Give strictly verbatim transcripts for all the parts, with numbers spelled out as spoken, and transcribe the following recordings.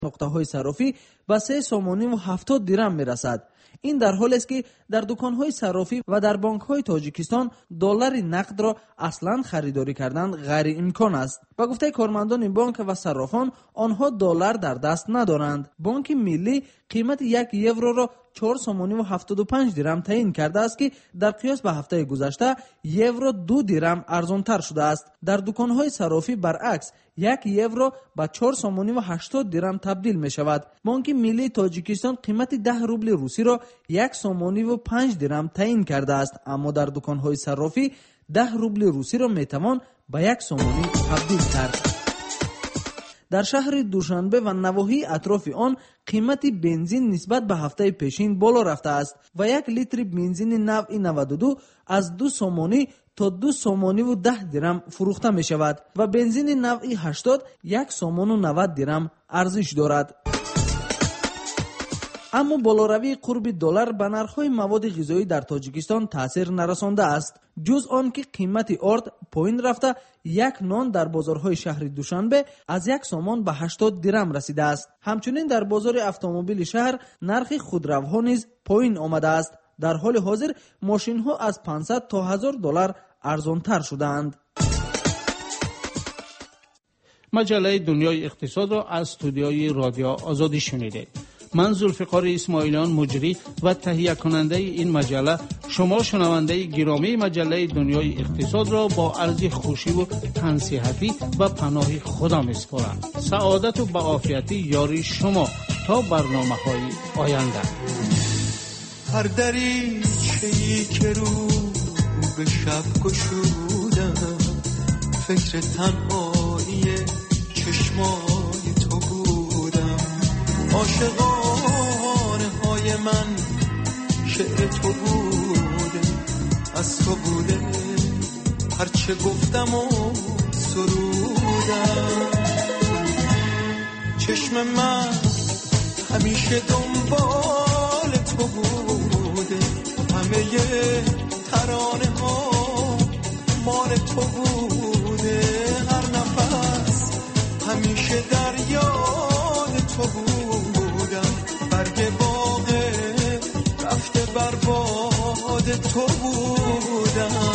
نقطه‌های صرافی به سه سومانی و هفتاد درم میرسد. این در حالی است که در دکان‌های صرافی و در بانک‌های تاجیکستان دلار نقد را اصلاً خریداری کردن غیر امکان است. با گفته کارمندان بانک و صرافان، آنها دلار در دست ندارند. بانک ملی قیمت یک یورو را چهار سومانی و هفتاد و پنج درم تعیین کرده است که در قیاس به هفته گذشته یورو دو درم ارزان‌تر شده است. در دکان‌های صرافی برعکس یک یورو به چهار سومانی و هشتاد درم تبدیل می شود. بانک ملی تاجیکستان قیمت ده روبل روسی را یک سومانی و پنج درم تعیین کرده است، اما در دکان‌های صرافی ده روبل روسی را می توان به یک سومانی تبدیل کرد. در شهر دوشنبه و نواحی اطراف آن قیمت بنزین نسبت به هفته پیشین بالا رفته است و یک لیتر بنزین نوع نود و دو از دو سومانی تا دو سومانی و ده درم فروخته می شود و بنزین نوع هشتاد یک سومان و نود درم ارزش دارد. اما بالاروی قرب دلار به نرخ‌های مواد غذایی در تاجیکستان تاثیر نرسانده است، جز آن که قیمت آرد پایین رفته یک نان در بازارهای شهر دوشنبه از یک سومان به هشتاد درم رسیده است. همچنین در بازار اتومبیل شهر نرخ خودروها نیز پایین آمده است. در حال حاضر ماشین‌ها از پانصد تا هزار دلار ارزان‌تر شده‌اند. مجله دنیای اقتصاد را از استودیوی رادیو آزادی شنیدید. من ذوالفقار اسماعیلیان مجری و تهیه کننده این مجله شما شنونده گرامی مجله دنیای اقتصاد را با عرض خوشی و تنصیحاتی و پناه خدا می‌سپارم. سعادت و عافیت یاری شما تا برنامه‌های آینده. هر دریچه‌ای که رو به شب گشودم فکر تنهایی چشمای تو بودم. عاشقانه های من شعر تو بوده، از تو بوده هرچه گفتم و سرودم. چشم من همیشه دنبال تو بوده، همه ترانه ها مال تو بوده. هر نفس همیشه در یاد تو بودم، برگ باغ رفته بر باد تو بودم.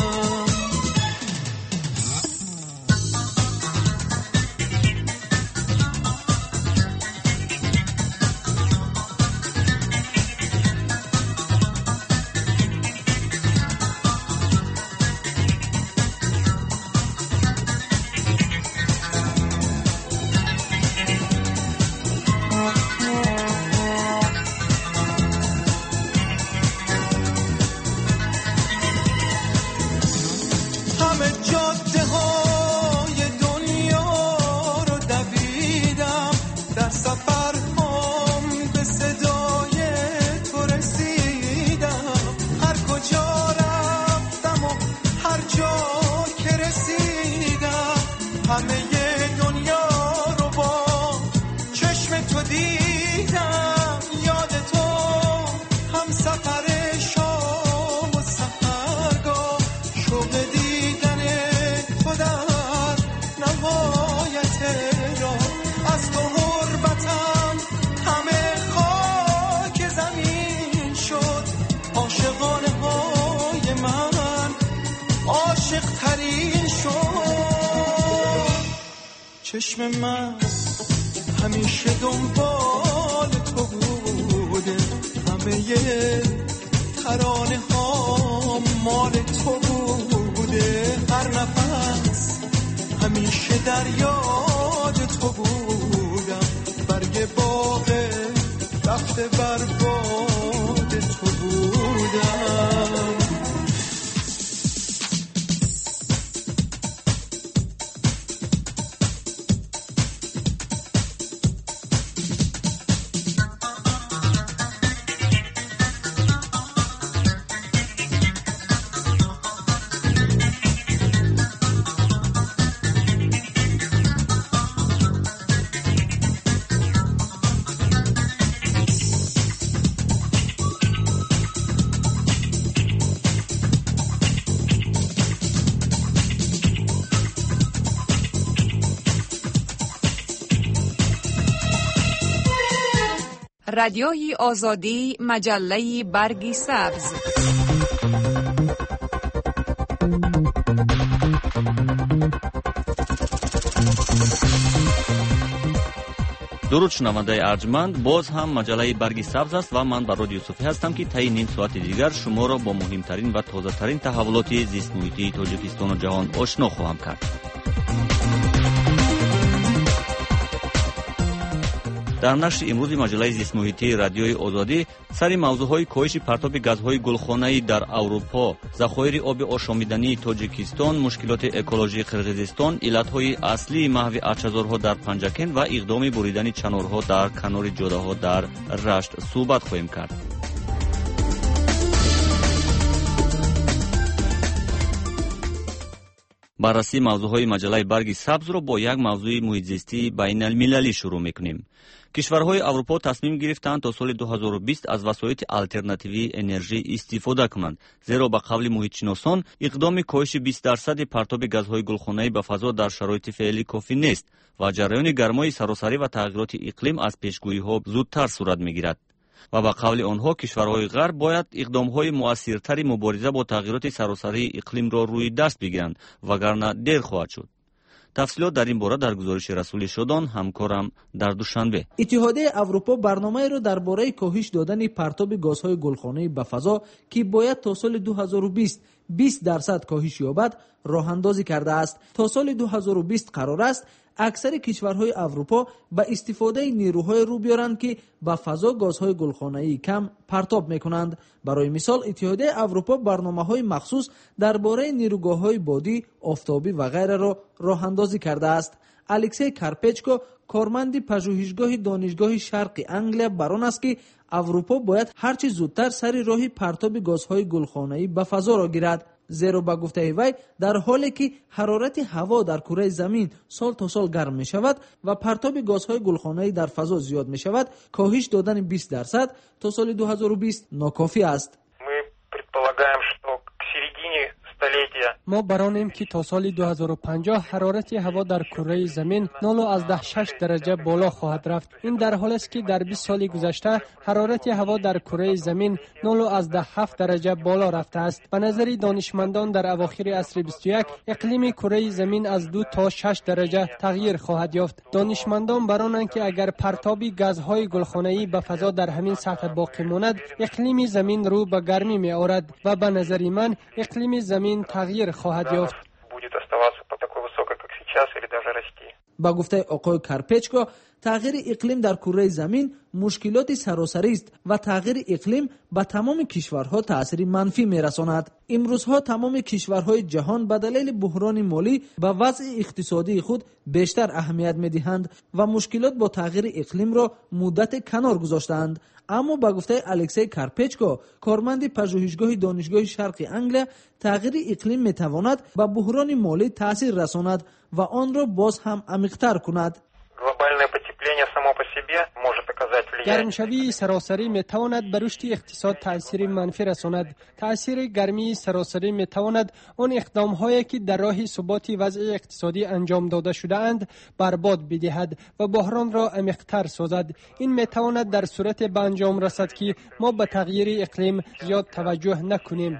چشم من همیشه دنبال تو بوده، همه ترانه ها مال تو بوده. هر نفس همیشه در یاد تو بودم، برگ باغ رفته بر باد تو بودم. رادیوی آزادی، مجله برگ سبز. درود شنونده ارجمند، باز هم مجله برگ سبز است و من براد یوسفی هستم که طی نیم ساعت دیگر شما را با مهمترین و تازه ترین تحولات زیست محیطی تاجیکستان و جهان آشنا خواهم کرد. در نشر امروز مجله زیست محیطی رادیوی آزادی سر موضوعهای کاهش پرتاب گازهای گلخانه‌ای در اروپا، ذخایر آب آشامیدنی تاجیکستان، مشکلات اکولوژی قرقیزستان، علتهای اصلی محو اچه‌زارها در پنجکن و اقدام بریدن چنارها در کنار جاده‌ها در رشت صحبت خواهیم کرد. بررسی موضوعهای مجله برگ سبز را با یک موضوع محیط زیستی بین المللی شروع می‌کنیم. کشورهای اروپا تصمیم گرفتند تا سال دو هزار و بیست از وسایل الटरनेटिव्ی انرژی استفاده کنند، زیرا به قول محیط‌شناسان اقدام کاهش بیست درصد پرتاب گازهای گلخانه‌ای به فضا در شرایط فعلی کافی نیست و جریان گرمای سراسری و تغییرات اقلیم از پیشگویی‌ها زودتر صورت می‌گیرد. و به قول آنها کشورهای غرب باید اقدام‌های مؤثرتری مبارزه با تغییرات سراسری اقلیم را روی دست بگیرند وگرنه دیر خواهد شد. تفصیلات در این باره در گزارش رسول شادان همکارم در دوشنبه. اتحادیه اروپا برنامه را درباره کاهش دادن پرتاب گازهای گلخانه‌ای به فضا که باید تا سال دو هزار و بیست بیست درصد کاهش یابد راه اندازی کرده است. تا سال دو هزار و بیست قرار است اکثر کشورهای اروپا به استفاده نیروهای رو بیارند که به فضا گازهای گلخانه‌ای کم پرتاب میکنند. برای مثال اتحادیه اروپا برنامه‌های مخصوص درباره نیروگاه‌های بادی، آفتابی و غیره را راه اندازی کرده است. الکسی کارپچکو کارمند پژوهشگاه دانشگاه شرق انگلیا بران است که اروپا باید هرچی زودتر سر راه پرتاب گازهای گلخانه‌ای به فضا را گیرد، زیرا با گفته وی در حالی که حرارت هوا در کره زمین سال تا سال گرم می شود و پرتاب گازهای گلخانه‌ای در فضا زیاد می شود، کاهش دادن بیست درصد تا سال دو هزار و بیست ناکافی است. ما برانیم که تا سال دو هزار و پنجاه حرارت هوا در کره زمین نود و شش درجه بالا خواهد رفت. این در حالی است که در بیست سال گذشته حرارت هوا در کره زمین نود و هفت درجه بالا رفته است. به نظر دانشمندان در اواخر عصر بیست و یک اقلیم کره زمین از دو تا شش درجه تغییر خواهد یافت. دانشمندان برانند که اگر پرتاب گازهای گلخانه‌ای به فضا در همین سطح باقی ماند، اقلیم زمین رو به گرمی می آورد و به نظر من اقلیم زمین تغییر خواهد یافت. با گفته آقای کارپچکو تغییر اقلیم در کره زمین مشکلات سراسری است و تغییر اقلیم به تمام کشورها تأثیر منفی می‌رساند. امروزها تمام کشورهای جهان به دلیل بحران مالی به وضع اقتصادی خود بیشتر اهمیت می‌دهند و مشکلات با تغییر اقلیم را مدت کنار گذاشتند. اما با گفته الکسی کارپچکو کارمند پژوهشگاه دانشگاه شرق انگلیا، تغییر اقلیم می‌تواند به بحران مالی تأثیر رساند و آن را باز هم عمیق‌تر کند. گرمشوی سراسری می تواند بر رشد اقتصاد تأثیر منفی رساند. تأثیر گرمی سراسری می تواند آن اقدام هایی که در راه ثبات وضع اقتصادی انجام داده شده اند برباد بدهد و بحران را عمیق‌تر سازد. این می تواند در صورت به انجام رسد که ما به تغییر اقلیم زیاد توجه نکنیم.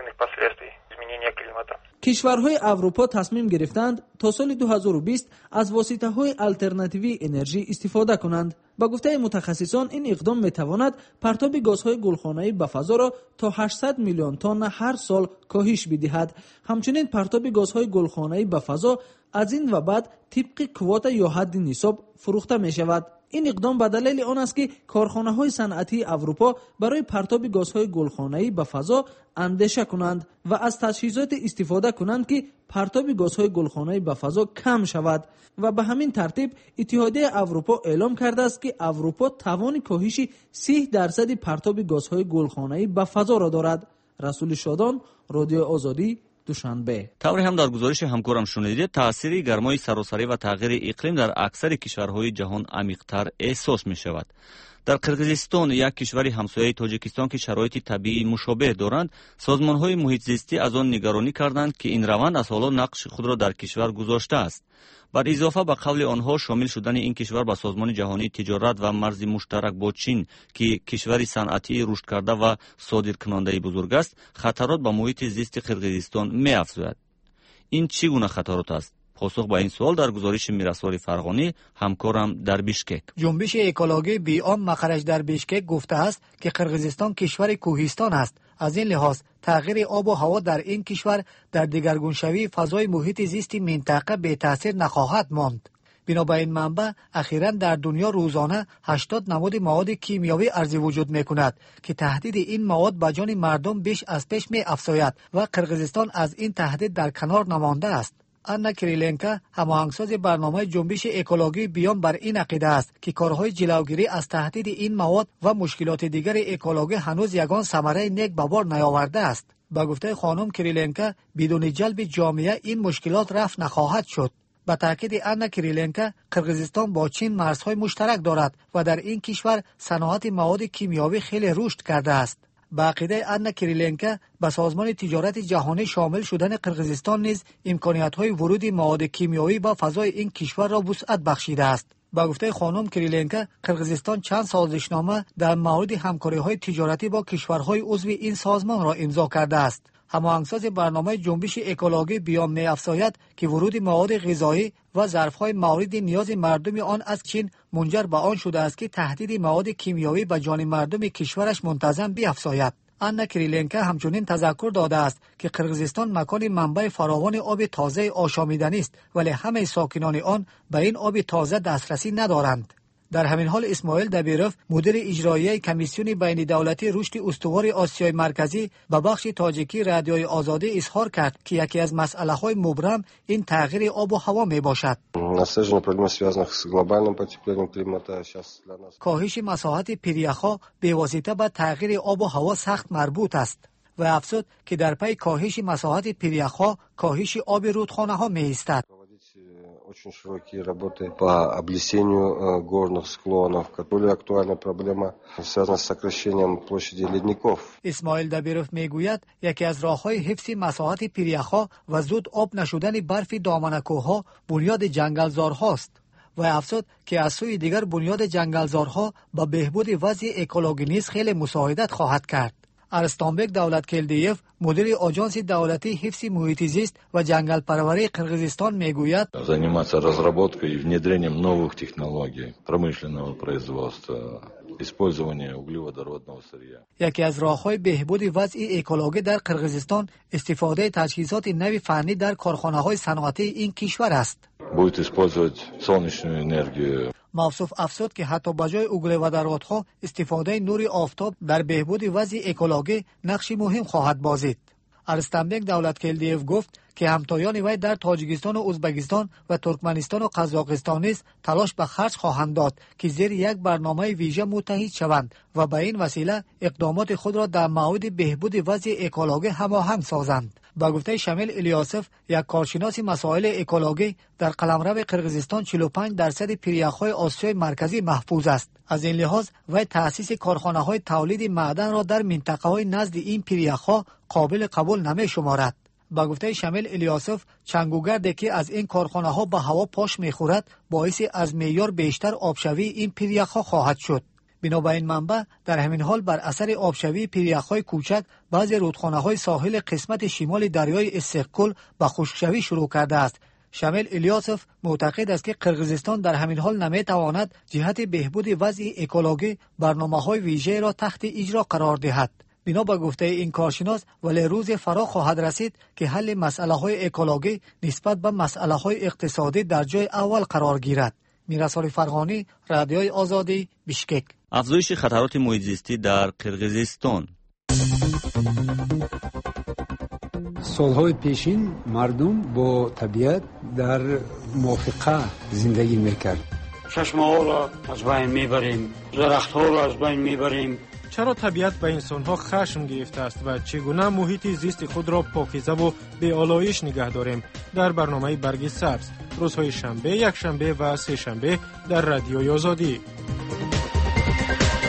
کشورهای اروپا تصمیم گرفتند تا سال دو هزار و بیست از واسطه‌های الटरनेटिव्ی انرژی استفاده کنند. با گفته متخصصان این اقدام میتواند پرتاب گازهای گلخانه‌ای به فضا را تا هشتصد میلیون تن هر سال کاهش بدهد. همچنین پرتاب گازهای گلخانه‌ای به فضا از این و بعد طبق کوتا یا حد نصاب فروخته می شود. این اقدام به دلیل آن است که کارخانه‌های صنعتی اروپا برای پرتاب گازهای گلخانه‌ای به فضا اندیشه کنند و از تجهیزات استفاده کنند که پرتاب گازهای گلخانه‌ای به فضا کم شود و به همین ترتیب اتحادیه اروپا اعلام کرده است که اروپا توان کاهش سی درصد پرتاب گازهای گلخانه‌ای به فضا را دارد. رسول شادان، رادیو آزادی، دوشنبه. طوری هم در گزارش همکارم شنیدید تاثیر گرمای سراسری و تغییر اقلیم در اکثر کشورهای جهان عمیق‌تر احساس می شود. در قرقیزستان، یک کشور همسایه تاجیکستان که شرایط طبیعی مشابه دارند، سازمان‌های محیط زیستی از آن نگرانی کردند که این روند از حالا نقش خود را در کشور گذاشته است. بر اضافه به قول آنها، شامل شدن این کشور به سازمان جهانی تجارت و مرز مشترک با چین که کشوری صنعتی رشد کرده و صادرکننده بزرگ است، خطرات به محیط زیست قرقیزستان می‌افزاید. این چگونه خطرات است؟ پاسخ به این سوال در گزارش میرسوار فرغانی، همکارم در بیشکک. جنبش اکولوژی بیام مخرج در بیشکک گفته است که قرقیزستان کشور کوهستان است. از این لحاظ تغییر آب و هوا در این کشور در دگرگونشوی فضای محیط زیست منطقه به تاثیر نخواهد ماند. بنابراین منبع اخیراً در دنیا روزانه هشتاد نماد مواد کیمیایی ارزی وجود میکند که تهدید این مواد به جان مردم بیش از پیش می افزاید و قرقیزستان از این تهدید در کنار نمانده است. آنا کریلنکا، هماهنگساز برنامه جنبش اکولوژی بیان، بر این عقیده است که کارهای جلوگیری از تهدید این مواد و مشکلات دیگر اکولوژی هنوز یگان ثمره نیک به بار نیاورده است. با گفته خانم کریلنکا، بدون جلب جامعه این مشکلات رفع نخواهد شد. با تاکید آنا کریلنکا، قرقیزستان با چین مرزهای مشترک دارد و در این کشور صنعت مواد کیمیایی خیلی رشد کرده است. با عقیده آنا کریلنکا، به سازمان تجارت جهانی شامل شدن قرقیزستان نیز امکانیت‌های ورود مواد کیمیایی به فضای این کشور را وسعت بخشیده است. با گفته خانم کریلنکا، قرقیزستان چند سازشنامه در مورد همکاری‌های تجارتی با کشورهای عضو این سازمان را امضا کرده است. هماهنگساز برنامه جنبش اکولوژی بیان می‌افزاید که ورود مواد غذایی و ظرف‌های مورد نیاز مردم آن از چین منجر به آن شده است که تهدید مواد کیمیایی به جان مردم کشورش منتظم بیفزاید. آنا کریلنکا همچنین تذکر داده است که قرقیزستان مکان منبع فراوان آب تازه آشامیدنی است، ولی همه ساکنان آن به این آب تازه دسترسی ندارند. در همین حال اسماعیل دبیروف، مدیر اجرایی کمیسیون بین دولتی رشد استوار آسیای مرکزی، به بخش تاجیکی رادیوی آزادی اظهار کرد که یکی از مسئله‌های مبرم این تغییر آب و هوا میباشد. کاهش مساحت پریخ‌ها به واسطه به تغییر آب و هوا سخت مربوط است و افزود که در پی کاهش مساحت پریخ‌ها کاهش آب رودخانه‌ها می‌ایستد. Очень широкие работы по облесению горных склонов. Более актуальная проблема связана с сокращением площади ледников. اسماعیل دبیروف میگوید یکی از راه‌های حفظ مساحت پریخ‌ها و زود آب نشدن برف دامنه کوه‌ها بنیاد جنگلزارهاست و افزود که از سوی دیگر بنیاد جنگلزارها با بهبود وضع اکولوژی نیز خیلی مساعدت خواهد کرد. ارستانبک دولتکلدیف، مدیر آژانس دولتی حفظ محیط زیست و جنگل پروری قرقیزستان میگوید заниматься разработкой и внедрением новых технологий промышленного производства, использование углеводородного сырья. یکی از راه‌های بهبود وضع اکولوژی در قرقیزستان استفاده تجهیزات نوی فنی در کارخانه‌های صنعتی این کشور است. Будет использовать солнечную энергию. موصوف افزود که حتی بجای اوگلودرودها استفاده نور آفتاب در بهبود وضع اکولوژی نقش مهم خواهد بازید. ارستانبک دولتکلدیف گفت که همتایان وی در تاجیکستان و ازبکستان و ترکمنستان و قزاقستان نیز تلاش به خرج خواهند داد که زیر یک برنامه ویژه متحد شوند و به این وسیله اقدامات خود را در مورد بهبود وضع اکولوژی هماهنگ سازند. با گفته شامل الیاسف، یک کارشناس مسائل اکولوژی، در قلمرو قرقیزستان چهل و پنج درصد پریخ‌های آسیای مرکزی محفوظ است. از این لحاظ وی تأسیس کارخانه‌های تولید معدن را در منطقه‌های نزد این پریخ‌ها قابل قبول نمی‌شمارد. با گفته شامل الیاسف، چنگوگردی که از این کارخانه‌ها به هوا پاش می‌خورد باعث از معیار بیشتر آبشوی این پریخ‌ها خواهد شد. بنابراین منبع در همین حال بر اثر آبشوی پریخ‌های کوچک بعضی رودخانه‌های ساحل قسمت شمال دریای استقلال به خشکشوی شروع کرده است. شامل الیاسف معتقد است که قرقیزستان در همین حال نمی‌تواند جهت بهبود وضع اکولوژی برنامه‌های ویژه را تحت اجرا قرار دهد. بنا به گفته این کارشناس، ولی روز فرا خواهد رسید که حل مسئله‌های اکولوژی نسبت به مسئله‌های اقتصادی در جای اول قرار گیرد. میرسال فرغانی، رادیوی آزادی، بیشکک. افزایش خطرات محیط زیستی در قرقیزستان. سالهای پیشین مردم با طبیعت در موافقه زندگی میکرد. چشمه‌ها را از بین میبریم، درخت‌ها را از بین میبریم. چرا طبیعت به انسان‌ها خشم گرفته است و چگونه محیط زیست خود را پاکیزه و بی‌آلایش نگه داریم؟ در برنامه برگ سبز، روزهای شنبه، یک شنبه و سه شنبه در رادیوی آزادی.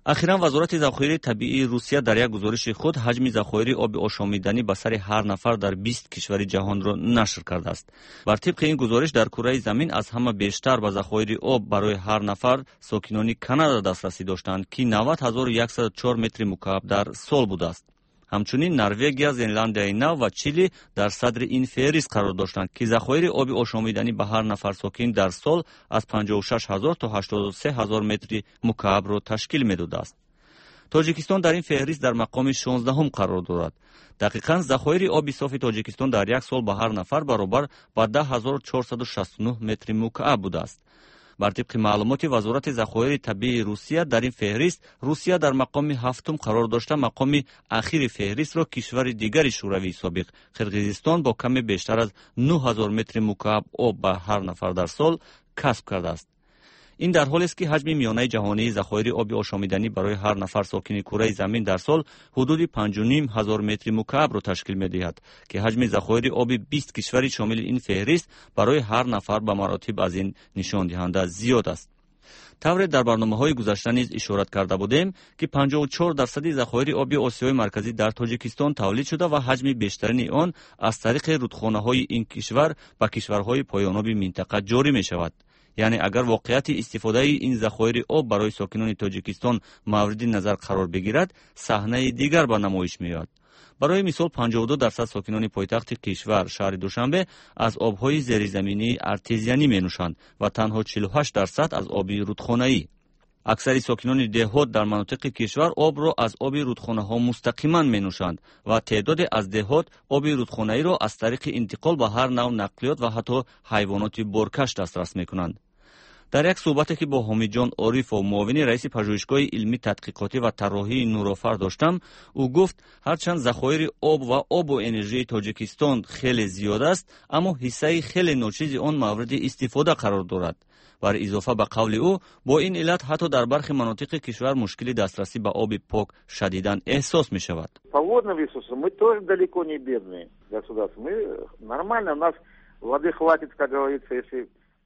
اخیراً وزارت ذخایر طبیعی روسیه در یک گزارش خود حجم ذخایر آب آشامیدنی به سر هر نفر در بیست کشور جهان را نشر کرده است. بر طبق این گزارش در کره زمین از همه بیشتر به ذخایر آب برای هر نفر ساکنان کانادا دسترسی داشتند که نود هزار و صد و چهار متر مکعب در سال بوده است. همچنین نروژ، زلاندیای نو و چیلی در صدر این فهرست قرار داشتند که ذخایر آب آشامیدنی به هر نفر ساکن در سال از پنجاه و شش هزار تا هشتاد و سه هزار متر مکعب را تشکیل می‌داده است. تاجیکستان در این فهرست در مقام شانزده هم قرار دارد. دقیقاً ذخایر آب صاف تاجیکستان در یک سال به هر نفر برابر با ده هزار و چهارصد و شصت و نه متر مکعب بوده است. بر طبق معلومات وزارت ذخایر طبیعی روسیه در این فهرست روسیه در مقام هفتم قرار داشته مقام اخیر فهرست را کشور دیگر شوروی سابق قرقیزستان با کم بیشتر از نه هزار متر مکعب آب به هر نفر در سال کسب کرده است. این در حالی است که حجم میانه جهانی ذخایر آب آشامیدنی برای هر نفر ساکن کره زمین در سال حدود پنج و نیم هزار متر مکعب را تشکیل می‌دهد که حجم ذخایر آب بیست کشور شامل این فهرست برای هر نفر به مراتب از این نشان دهنده زیاد است. طور در برنامه‌های گذشته نیز اشارت کرده بودیم که پنجاه و چهار درصد ذخایر آب آسیای مرکزی در تاجیکستان تولید شده و حجم بیشترین آن از طریق رودخانه‌های این کشور به کشورهای پایان‌آب منطقه جاری می‌شود. یعنی اگر واقعیت استفاده این ذخایر آب برای ساکنان تاجیکستان مورد نظر قرار بگیرد، صحنه دیگر به نمایش میاد. برای مثال پنجاه و دو درصد ساکنان پایتخت کشور شهر دوشنبه از آبهای زیرزمینی ارتزیانی مینوشند و تنها چهل و هشت درصد از آب رودخانه‌ای. اکثر ساکنان دهات در مناطق کشور آب را از آب رودخانه‌ها مستقیما مینوشند و تعداد از دهات آب رودخانه‌ای را از طریق انتقال به هر نوع نقلیات و حتی حیوانات بارکش دسترس میکنند. در یک صحبتی که با حامد جان عارف و معاون رئیس پژوهشگاه علمی تحقیقاتی و طراحی نورآفر داشتم، او گفت هرچند ذخایر آب و آب و انرژی تاجیکستان خیلی زیاد است، اما حصه خیلی ناچیز آن مورد استفاده قرار دارد. بر اضافه به قول او با این علت حتی در برخی مناطق کشور مشکل دسترسی به آب پاک شدیداً احساس می شود. По водным ресурсам мы тоже далеко не бедные государства. Мы нормально, у нас воды хватит, как говорится, если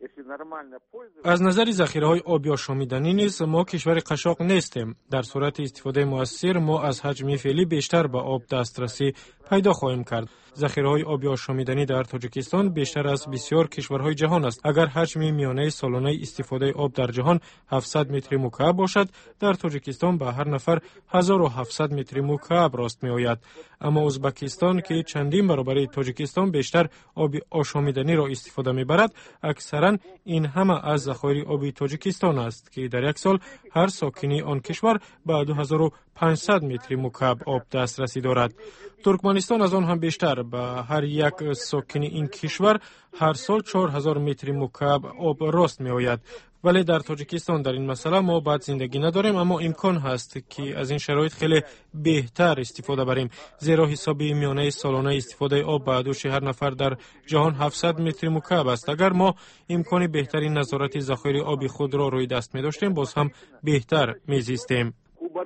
از نظر ذخیره‌های آبی آشامیدنی نیز ما کشور قشاق نیستیم. در صورت استفاده مؤثر ما از حجم فعلی بیشتر به آب دسترسی پیدا خواهیم کرد. ذخیره‌های آبی آشامیدنی در تاجیکستان بیشتر از بسیار کشورهای جهان است. اگر حجم میانه سالانه استفاده آب در جهان هفتصد متر مکعب باشد، در تاجیکستان به هر نفر هزار و هفتصد متر مکعب راست می‌آید. اما ازبکستان که چندین برابر تاجیکستان بیشتر آب آشامیدنی را استفاده می‌برد، اکثرا این همه از ذخایر آبی تاجیکستان است که در یک سال هر ساکنی آن کشور به دو هزار و پانصد متر مکعب آب دسترسی دارد. ترکمنستان از آن هم بیشتر، به هر یک ساکنی این کشور هر سال چهار هزار متر مکعب آب راست می آید. ولی در تاجیکستان در این مسئله ما بعد زندگی نداریم، اما امکان هست که از این شرایط خیلی بهتر استفاده بریم، زیرا حساب میانه سالانه استفاده آب به دوش هر نفر در جهان هفتصد متر مکعب است. اگر ما امکان بهتری نظارت ذخایر آبی خود را روی دست می داشتیم، باز هم بهتر می زیستیم.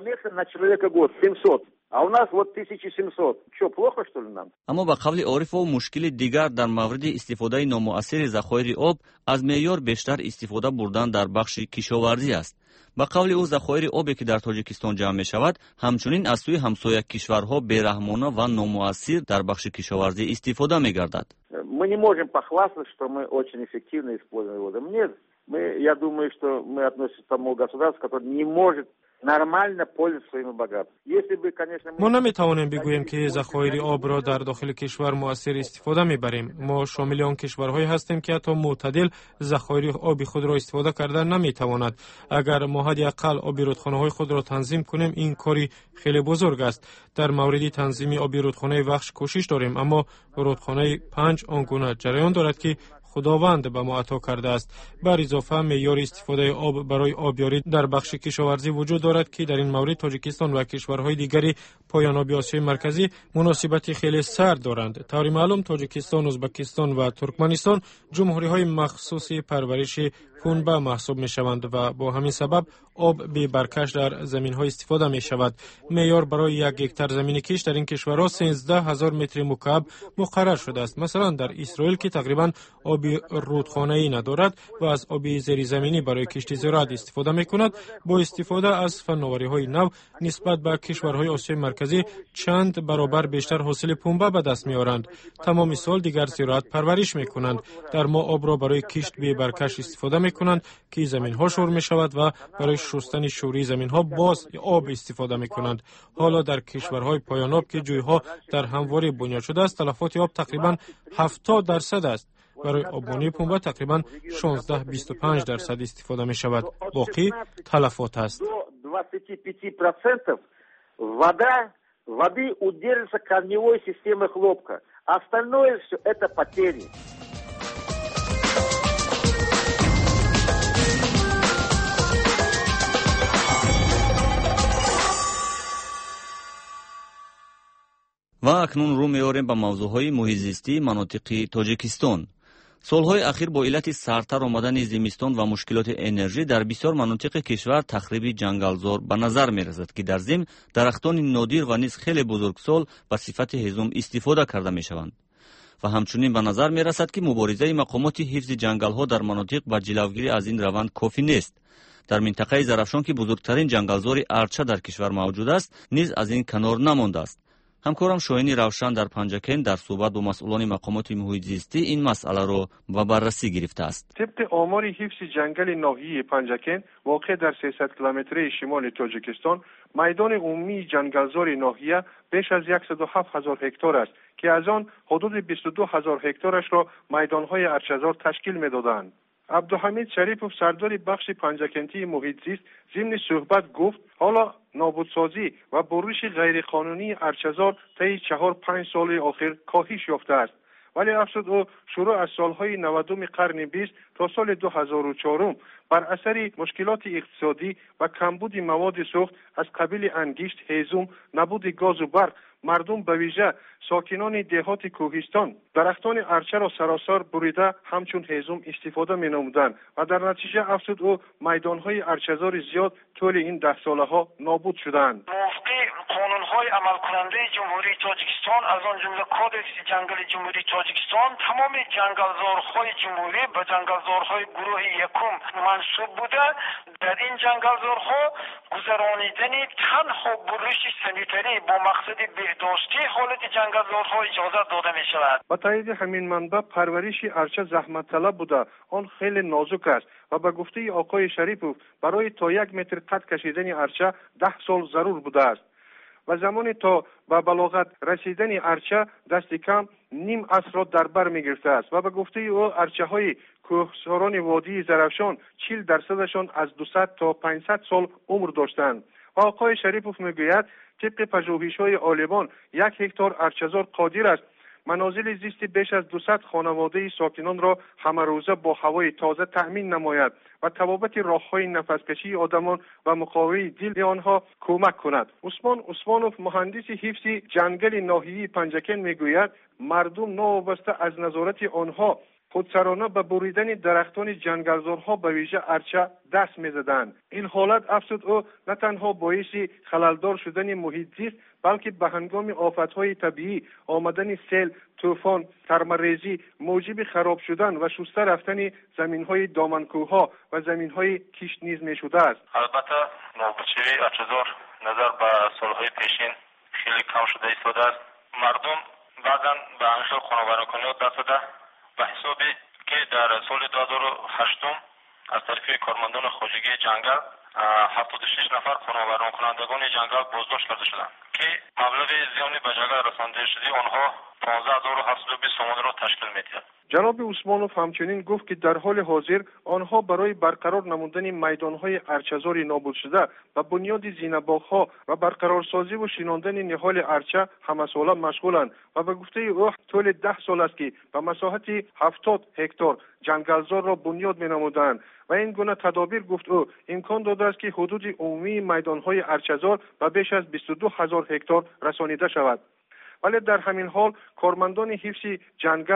А у нас вот тысяча семьсот. Что, плохо, что ли нам? اما به قول عارف و مشکل دیگر در مورد استفاده نامؤثر ذخایر آب از معیار بیشتر استفاده بردن در بخش کشاورزی است. به قول او ذخایر آبی که در تاجیکستان جمع می شود همچنین از سوی همسایه کشورها بیرحمانه و نامؤثر در بخش кишоварзӣ استفاده می گردد. Мы не можем похвастаться, что мы очень эффективно используем воду. Нет, мы, я думаю, что мы относимся к тому государству, которое не может нормально пользоваться своими богатствами. Если бы, конечно, ما نمیتوانیم بگوییم که ذخایر آب را در داخل کشور مؤثر استفاده میبریم. ما شامل آن کشورهایی هستیم که حتی معتدل ذخایر آبی خود را استفاده کردن نمیتواند. اگر ما حداقل آبی رودخانه‌های خود را تنظیم کنیم، این کاری خیلی بزرگ است. در مورد تنظیم آبی رودخانه وخش کوشش داریم، اما رودخانه پنج آنگونه جریان دارد که خداوند به ما عطا کرده است. بر اضافه معیار استفاده آب برای آبیاری در بخش کشاورزی وجود دارد که در این مورد تاجیکستان و کشورهای دیگری پایان آبی آسیای مرکزی مناسبت خیلی سرد دارند. طور معلوم تاجیکستان، ازبکستان و ترکمنستان جمهوری‌های مخصوص پرورش پنبه محسوب می شوند و با همین سبب آب بی برکش در زمین ها استفاده می شود. معیار برای یک هکتار زمین کش در این کشورها سیزده هزار متر مکعب مقرر شده است. مثلا در اسرائیل که تقریبا آب رودخانه‌ای ندارد و از آب زیرزمینی برای کشت زراعت استفاده می کند، با استفاده از فناوری های نو نسبت به کشورهای آسیای مرکزی چند برابر بیشتر حاصل پنبه به دست می آورند. تمام سال دیگر زراعت پرورش می کنند. در ما آب را برای کشت بی برکش استفاده می کنند که زمین ها شور می شود و برای شستن شوری زمین ها باز آب استفاده می کنند. حالا در کشورهای پایان آب که جویها در همواره بنیاد شده است، تلفات آب تقریبا هفتاد درصد است. برای آبانی پنبه تقریبا شانزده تا بیست و پنج درصد استفاده می شود. باقی تلفات است. Вода, воды удерживается корневой системой хлопка. Остальное все это потери. و اکنون رو می‌آوریم به موضوعهای محیط‌زیستی مناطق تاجیکستان. سالهای اخیر با علت سردتر آمدن زمستان و مشکلات انرژی در بسیار مناطق کشور تخریب جنگلزار به نظر می‌رسد که در ضمن درختان نادر و نیز خیلی بزرگسال به صفت هیزم استفاده کرده می‌شوند. و همچنین به نظر می‌رسد که مبارزه مقامات حفظ جنگل‌ها در مناطق با جلوگیری از این روند کافی نیست. در منطقه زرافشان که بزرگترین جنگلزار ارچه در کشور موجود است، نیز از این کنار نمانده است. همکارم شاهین روشن در پنجکن در صحبت با مسئولان مقامات محیط زیستی این مسئله را به بررسی گرفته است. طبق آمار حفظ جنگل ناحیه پنجکن واقع در سیصد کیلومتری شمال تاجیکستان، میدان عمومی جنگلزار ناحیه بیش از صد و هفت هزار هکتار است که از آن حدود بیست و دو هزار هکتارش را میدانهای ارچه‌زار تشکیل می‌دادند. عبدالحمید شریفوف سردار بخش پنجکنتی محیط زیست ضمن صحبت گفت حالا نابودسازی و بروش غیرقانونی ارچه‌زار طی چهار پنج سال اخیر کاهش یافته است، ولی افزود او شروع از سالهای نودم قرن بیست تا سال دو هزار و چهار بر اثر مشکلات اقتصادی و کمبود مواد سوخت از قبیل انگشت، هیزم، نبود گاز و برق، مردم به ویژه ساکنان دهات کوهستان درختان ارچه را سراسر بریده همچون هیزم استفاده می نمودند و در نتیجه افزود او میدانهای ارچه‌زار زیاد طول این ده ساله ها نابود شدند. قانون‌های عمل کننده جمهوری تاجیکستان از آن جمله کدکس جنگل جمهوری تاجیکستان تمام جنگلزارهای جمهوری به جنگلزارهای گروه یکم منسوب بوده. در این جنگلزارها گذرانیدن تنها بروش سانیتری با مقصد بهداشتی حالت جنگلزارها اجازه داده می شود. با تایید همین منبع پرورش ارچه زحمت طلب بوده، آن خیلی نازک است و به گفته آقای شریفوف برای تا یک متر قد کشیدن ارچه ده سال ضرور بوده است و زمانی تا به بلاغت رسیدن ارچه دست کم نیم عصر را در بر می گرفته است و به گفته او ارچه های کوهساران وادی زرافشان چهل درصدشان از دویست تا پانصد سال عمر داشتند. و آقای شریفوف میگوید طبق پژوهش‌های عالمان یک هکتار ارچه‌زار قادر است منازل زیست بیش از دویست خانواده ساکنان را همه روزه با هوای تازه تأمین نماید و توابط راه‌های نفس‌کشی آدمان و مقاومت دل آنها کمک کند. عثمان عثمانوف مهندس حفظ جنگل ناحیه پنجکن میگوید مردم ناوابسته از نظارت آنها خودسرانه به بریدن درختان جنگلزارها به ویژه ارچه دست می‌زدند. این حالت افزود او نه تنها باعث خللدار شدن محیط زیست بلکه به هنگام آفت‌های طبیعی آمدن سیل، طوفان، سرماریزی موجب خراب شدن و شسته رفتن زمین‌های دامنکوها و زمین‌های کشت نیز می‌شده است. البته نابودشوی ارچه‌زار نظر به سال‌های پیشین خیلی کم شده ایستاده است. مردم بعضاً به انشل خانوارکنی دست داده به حسابی که در سال دو هزار و هشت از طرف کارمندان خواجگی جنگل هفتاد و شش نفر خانواران کنندگان جنگل بازداشت کرده شدند که مبلغ زیان به جنگل رسانده شده آنها پانزده هزار و هفتصد و بیست تومان را تشکیل می‌دهد. جناب عثمانوف همچنین گفت که در حال حاضر آنها برای برقرار نمودن میدانهای ارچه‌زار نابود شده و بنیاد زینه‌باغ‌ها و برقرارسازی و شناندن نهال ارچه همساله مشغولند و به گفته او طول ده سال است که به مساحت هفتاد هکتار جنگلزار را بنیاد می‌نمودند و این گونه تدابیر گفت او امکان داده است که حدود عمومی میدانهای ارچه‌زار به بیش از بیست و دو هزار هکتار رسانیده شود. ولی در همین حال کارمندان حفظ جنگل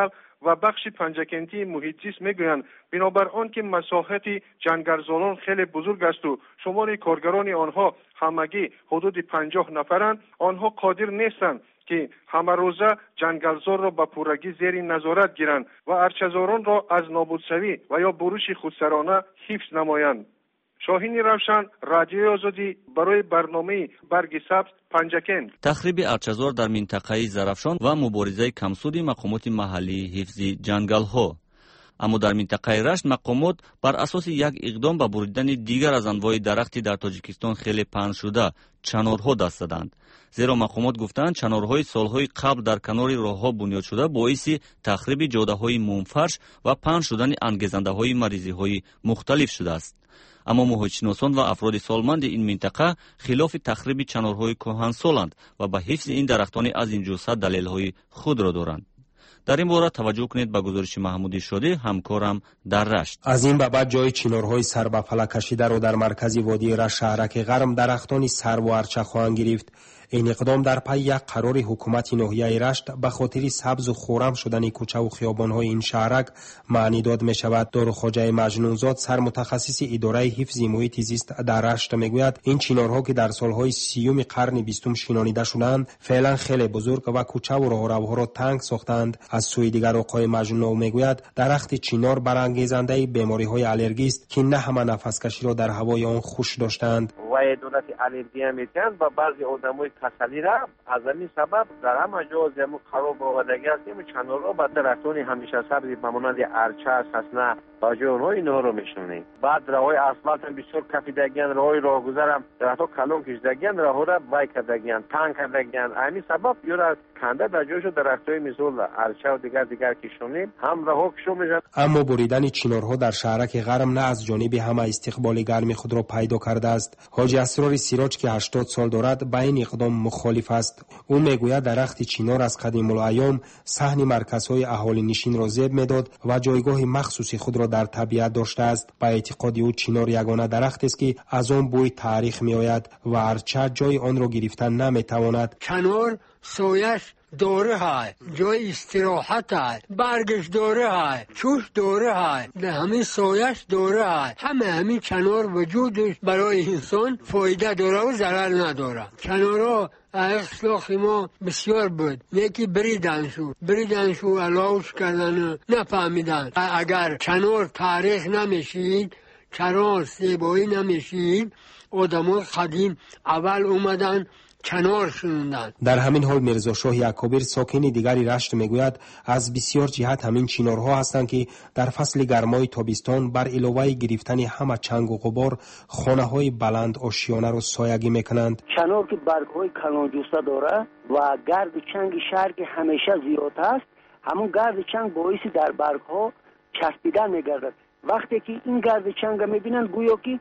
و بخش پنجکنتی محیط زیست میگویند بنابر آن که مساحت جنگلزاران خیلی بزرگ است و شمار کارگران آنها همگی حدود پنجاه نفرند، آنها قادر نیستند که همه روزه جنگلزار را به پورگی زیر نظارت گیرند و ارچه‌زاران را از نابودشوی و یا بروش خودسرانه حفظ نمایند. شاهین روشن، رادیوی آزادی، برای برنامه برگ سبز، پنجکند. تخریب ارچه‌زار در منطقه زرافشان و مبارزه کمسود مقامات محلی حفظ جنگل‌ها. اما در منطقه رشت مقامات بر اساس یک اقدام به بریدن دیگر از انواع درختی در تاجیکستان خیلی پهن شده چنارها دست زدند. زیرا مقامات گفتند چنارهای سالهای قبل در کنار راهها بنیاد شده باعث تخریب جاده‌های منفرش و پهن شدن انگیزنده‌های مریضی‌های مختلف شده است. اما محیط‌شناسان و افراد سالمند این منطقه خلاف تخریب چنارهای کهنسالند و به حفظ این درختان از این جوسه دلیل‌های خود را دارند. در این باره توجه کنید به گزارش محمودی شده همکارم در رشت. از این به بعد جای چنارهای سر به فلک کشیده را در مرکز وادی رشت شهرک غرم درختان سر و ارچه خواهند گرفت. این اقدام در پی یک قرار حکومت ناحیه رشت به خاطر سبز و خرم شدن کوچه و خیابان‌های این شهرک معنی داد می شود. داروخواجه مجنونزاد سر متخصص اداره حفظ محیط زیست در رشت میگوید این چنارها که در سالهای سیوم قرن بیستم شنانیده شدند فعلا خیلی بزرگ و کوچه و راهروها را تنگ ساختند. از سوی دیگر آقای مجنون میگوید درخت چنار برانگیزنده بیماری‌های الرژی است که نه همه نفس کشی را در هوای آن خوش داشتند. و دولت الرژی میتند و بعضی آدمای کسلی را از این سبب در همه جا زمین خراب آمدگی است که چنارها با درختان همیشه سبزی به مانند ارچه، سسنه و جونها اینها رو میشونیم. بعد راههای اسفالت هم بسیار کفیدگیان، راههای راهگذر هم درختها کلون کشیدگیان، راهها را وای کردگیان، تنگ کردگیان. همین سبب یورا کنده در جایش درختای مثل ارچه و دیگر دیگر کشونیم هم راهها کشون میشن. اما بریدن چنارها در شهرک غرم نه از جانب همه استقبال گرم خود را پیدا کرده است. حاجی اسرار سیراج که هشتاد سال دارد با این اقدام مخالف است. او میگوید درخت چنار از قدیم الایام صحن مرکزهای اهالی نشین را زیب میداد و جایگاه مخصوصی خود را در طبیعت داشته است. با اعتقاد او چنار یگانه درخت است که از آن بوی تاریخ میآید و ارچه جای آن را گرفتن نمیتواند. چنار سویش دوره های، جای استراحت های، برگش دوره های، چوش دوره های، همین سویش دوره های. همه همین چنار وجودش برای انسان فایده داره و ضرر نداره. چنارها اخلاق ما بسیار بود. یکی بریدن شو بریدن شو علاوش کردن نفهمیدن. اگر چنار تاریخ نمیشید، چنار زیبایی نمیشید، آدمای قدیم اول اومدن چنار شوندن. در همین حال میرزا شاه یعقوبی ساکن دیگری رشت میگوید از بسیار جهت همین چنارها هستند که در فصل گرمای تابستان بر علاوه گرفتن همه چنگ و غبار خانه های بلند آشیانه را سایگی میکنند. چنار که برگ های کلان جوسته داره و گرد چنگ شهر که همیشه زیاد است، همون گرد چنگ باعث در برگ ها چسبیدن میگردد. وقتی که این گرد چنگ میبینند گویا که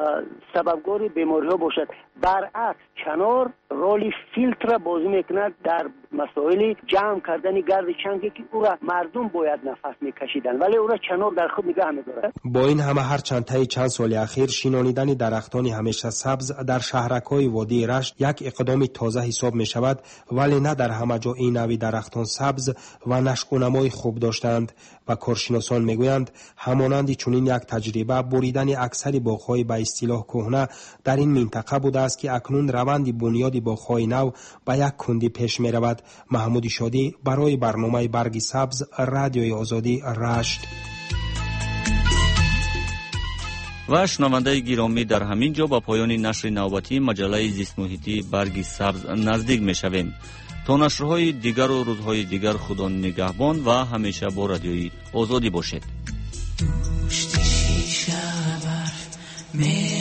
سببگار بیماری ها باشد. برعکس چنار رولی فیلتر بازی میکند در مسائل جمع کردن گرد چنگی که او را مردم باید نفس میکشیدن ولی او را چنار در خود نگه میدارد. با این همه هر چند طی چند سال اخیر شینانیدن درختان همیشه سبز در شهرک‌های وادی رشت یک اقدام تازه حساب می شود، ولی نه در همه جا این نوع درختان سبز و نشق و نمای خوب داشتند و کارشناسان میگویند همانند چنین یک تجربه بریدن اکثر باغ‌های به اصطلاح کهنه در این منطقه بوده است که اکنون روند بنیاد باغ‌های نو به یک کندی پیش می رود. محمود شادی برای برنامه برگ سبز، رادیوی آزادی، رشت. و شنونده گرامی، در همین جا با پایان نشر نوبتی مجله زیست محیطی برگ سبز نزدیک می شویم. تا نشرهای دیگر و روزهای دیگر خدا نگهبان و همیشه با رادیوی آزادی باشید.